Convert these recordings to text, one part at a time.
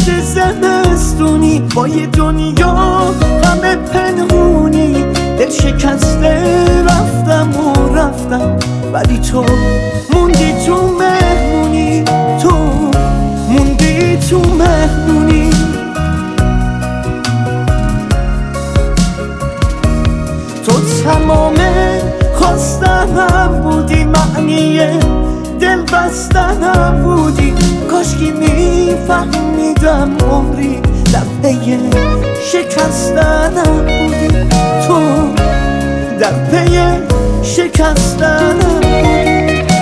سرد زمستونی با یه دنیا همه پنهونی، دل شکسته رفتم و رفتم، ولی تو موندی تو مهمونی، تو موندی تو مهمونی. تو تمام خواستنم بودی، معنی دل بستنم بودی، کاشکی میفهمیدم عمری در پی شکستنم بودی، تو در پی شکستنم بودی.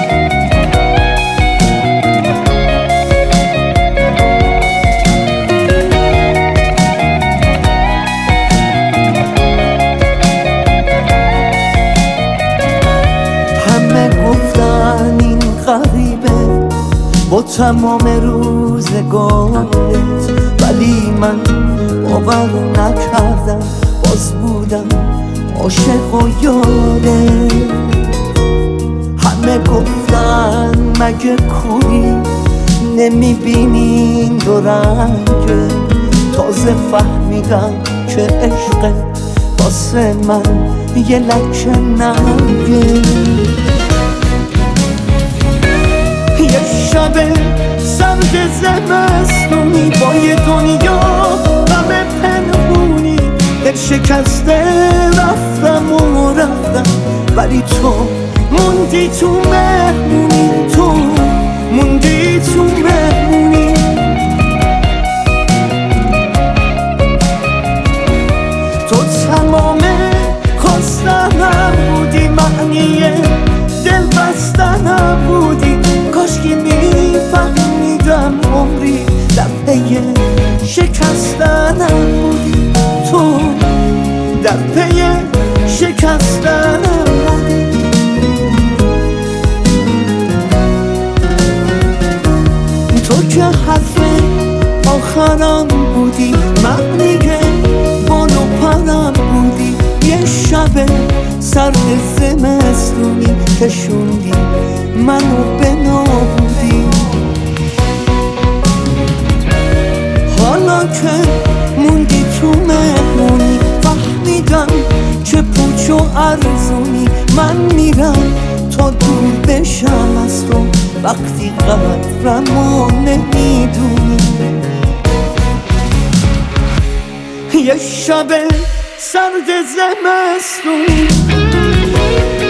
همه گفتن این غریبه با تمام روزگارت، ولی من باور نکردم، باز بودم عاشق و یادت. همه گفتن مگه کوری نمیبینین دو رنگه، تازه فهمیدم که عشق واسه من یه لکه ننگه. یه شب سرد زمستونی با یه دنیا همه پنهونی، دل شکسته رفتم و رفتم، ولی تو موندی تو مهمونی، تو موندی تو مهمونی. تو تمام خواستنم بودی، معنی دل بستنم بودی، کاشکی میفهمیدم عمری در پی شکستنم بودی، تو در پی شکستنم بودی. تو که حرف آخرم بودی، معنی بال و پرم بودی، یه شب سرد زمستونی کشوندی منو به نابودی. حالا که موندی تو مهمونی، فهمیدم چه پوچ و ارزونی، من میرم تا دور بشم از تو، وقتی قدرمو نمیدونی. یه شب سرد زمستونی